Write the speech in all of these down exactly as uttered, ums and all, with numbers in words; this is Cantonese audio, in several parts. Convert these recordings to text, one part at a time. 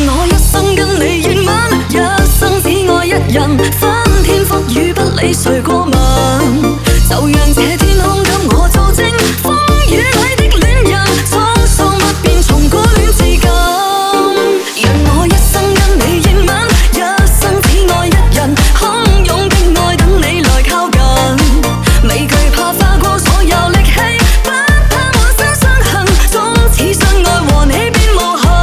我一生跟你圆滿，一生只愛一人，翻天覆雨不理誰過問，就讓這天空給我做證，風雨裏的戀人，滄桑不變，從古戀至今。讓我一生跟你圓滿，一生只愛一人，洶湧的愛等你來靠近，未懼怕花過所有力氣，不怕滿身傷痕，終此相愛和你變無憾。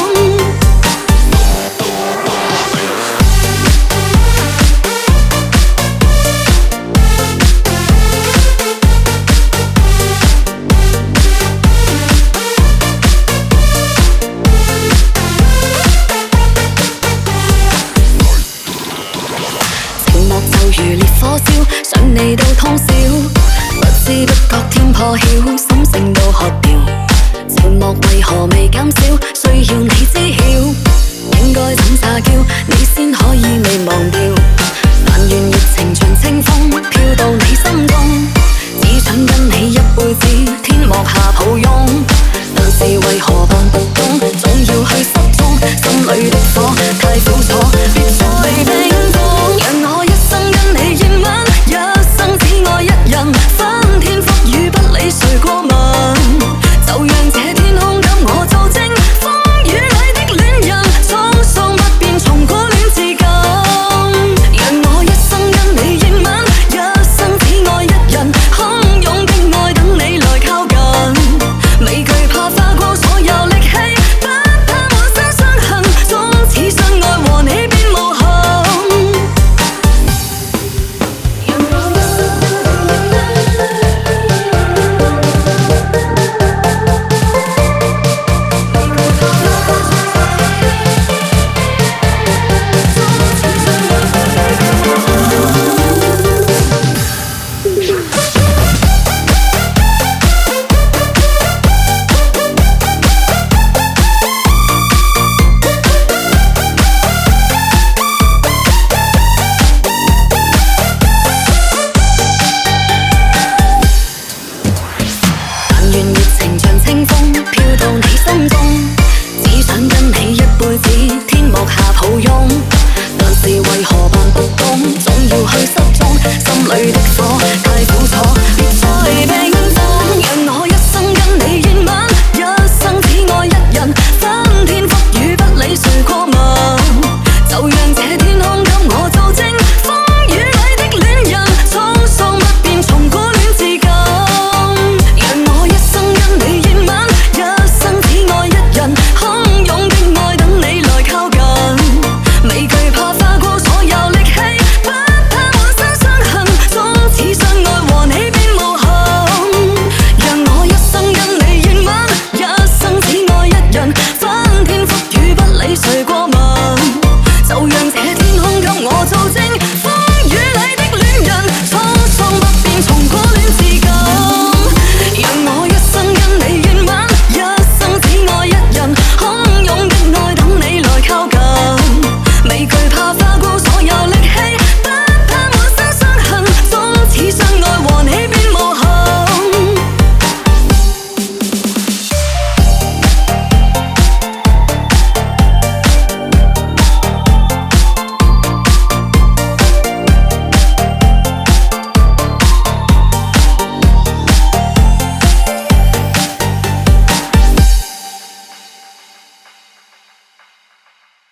就如烈火燒，想你到通宵，不知不覺天破曉，心聲都喝掉。寂寞為何未減少？需要你知曉，應該怎撒嬌，你先可以未忘掉。但願熱情像清風，飄到你心中，只想跟你一輩子，天幕下抱擁。但是為何辦不懂，總要去失蹤，心裏的火太苦楚，別再冰凍，讓我一生跟你圓滿，一生只愛一人，翻天覆雨不理誰過問，就讓這天空給我做證，風雨裏的戀人，滄桑不變，從古戀至今。讓我一生跟你圓滿，一生只愛一人，洶湧的愛等你來靠近，未懼怕花過所有力氣，不怕滿身傷痕，終此相愛和你變無憾。天幕下抱擁，但是為何辦不懂，總要去失蹤，心裏的火太苦楚，別再冰凍，讓我一生跟你圓滿，一生只愛一人，翻天覆雨不理誰過問，就讓這天空給我做證，風雨裏的戀人，滄桑不變，從古戀至今。讓我一生跟你圓滿，一生只愛一人，洶湧的愛等你來靠近，未懼怕花過所有力氣，不怕滿身傷痕，終此相愛和你變無憾。讓我一生跟你圓滿，一生只愛一人，翻天覆雨不理誰過。